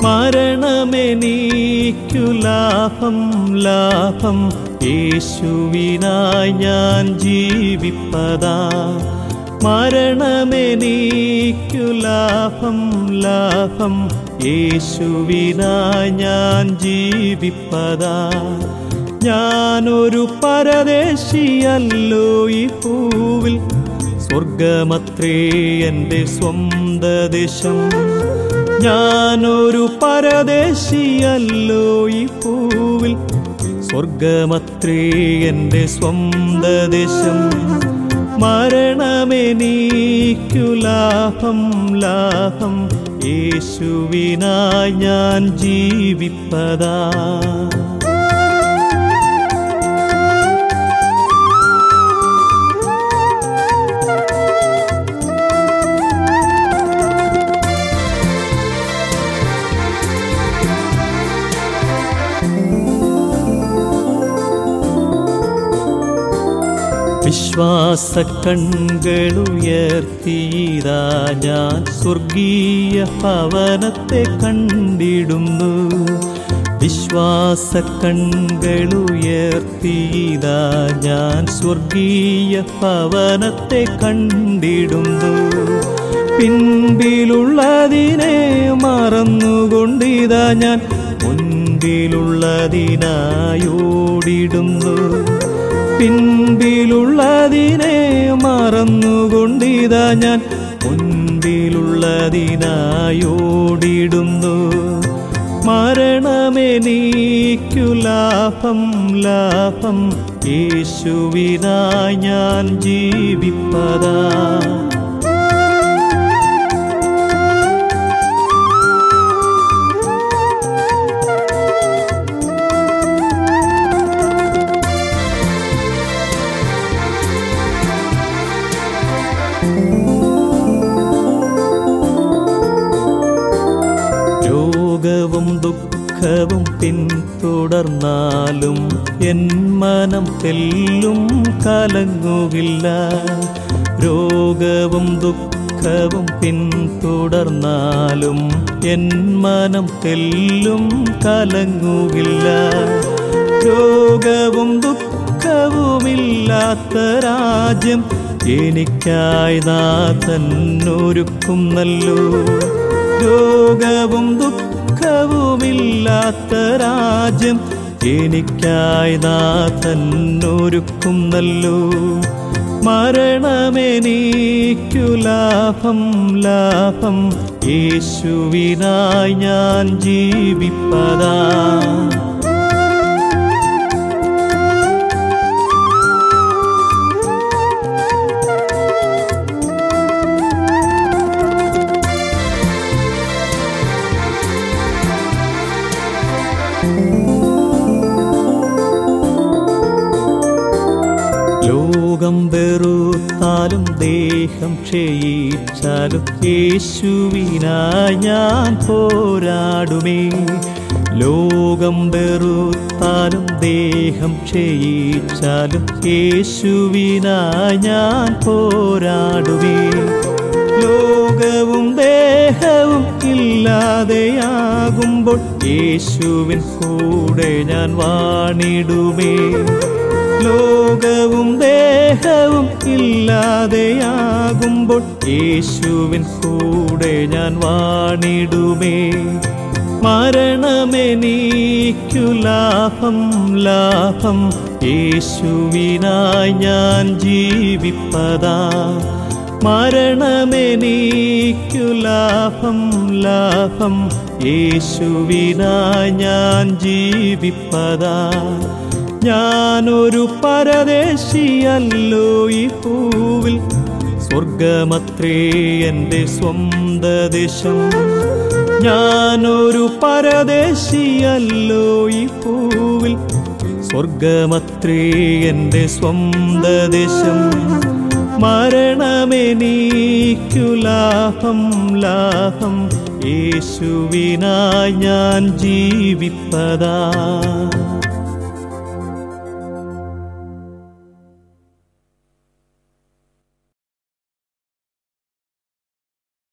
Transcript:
മരണമെനിക്കു ലാഭം ലാഭം, യേശുവിനായി ഞാൻ ജീവിപ്പതാ. മരണമെനിക്കു ലാഭം ലാഭം, യേശുവിനായി ഞാൻ ജീവിപ്പതാ. ഞാനൊരു പരദേശിയല്ലോ ഈ പൂവിൽ, സ്വർഗമത്രേ എൻ്റെ സ്വന്ത ദേശം. ഞാനൊരു പരദേശിയല്ലോ ഈ പൂവിൽ, സ്വർഗമത്രേ എൻ്റെ സ്വന്ത ദേശം. മരണമെനിക്കു ലാഭം ലാഭം, യേശുവിനായി ഞാൻ ജീവിപ്പതാ. വിശ്വാസ കണ്ണുകളുയർത്തിയിതാ ഞാൻ സ്വർഗീയ ഭവനത്തെ കണ്ടിടുന്നു. വിശ്വാസ കണ്ണുകളുയർത്തിയിതാ ഞാൻ സ്വർഗീയ ഭവനത്തെ കണ്ടിടുന്നു. പിൻപിലുള്ളതിനെ മറന്നുകൊണ്ടിതാ ഞാൻ മുൻപിലുള്ളതിനായോടിടുന്നു. പിൻപിലുള്ളതിനെ മറന്നുകൊണ്ടിതാ ഞാൻ മുൻപിലുള്ളതിനായോടിടുന്നു. മരണമെനിക്കു ലാഭം ലാഭം, യേശുവിനായി ഞാൻ ജീവിപ്പതാ. രോഗവും ദുഃഖവും പിന്തുടർന്നാലും എൻ മനം തെല്ലും കലങ്ങുകില്ല. രോഗവും ദുഃഖവും പിന്തുടർന്നാലും എൻ മനം തെല്ലും കലങ്ങുകില്ല. രോഗവും ദുഃഖവുമില്ലാത്ത രാജ്യം എനിക്കായി നാഥൻ ഒരുക്കുന്നല്ലോ. രോഗവും ദുഃഖവുമില്ലാത്ത രാജ്യം എനിക്കായി നാഥൻ ഒരുക്കുന്നല്ലോ. മരണമെനിക്കു ലാഭം ലാഭം, യേശുവിനായി ഞാൻ ജീവിപ്പതാ. ലോകം വെറുത്താലും ദേഹം ക്ഷയിച്ചാലും യേശുവിനായി ഞാൻ പോരാടുമേ. ലോകം വെറുത്താലും ദേഹം ക്ഷയിച്ചാലും യേശുവിനായി ഞാൻ പോരാടുമേ. ലോകവും ദേഹവും ഇല്ലാതെയാകുമ്പോൾ യേശുവിൻ കൂടെ ഞാൻ വാണിടുമേ. ലോകവും ദേഹവും ഇല്ലാതെയാകുമ്പോൾ യേശുവിൻ കൂടെ ഞാൻ വാണിടുമേ. മരണമെനിക്കു ലാഭം ലാഭം, യേശുവിനായി ഞാൻ ജീവിപ്പതാ. മരണമെനിക്കു ലാഭം ലാഭം, യേശുവിനായി ഞാൻ ജീവിപ്പതാ. ഞാനൊരു പരദേശിയല്ലോ ഈ പൂവിൽ, സ്വർഗമത്രേ എൻ്റെ സ്വന്ത ദേശം. ഞാനൊരു പരദേശിയല്ലോ ഈ പൂവിൽ, സ്വർഗമത്രേ എൻ്റെ സ്വന്ത ദേശം. മരണമെനിക്കു ലാഭം ലാഭം, യേശുവിനായി ഞാൻ ജീവിപ്പതാ.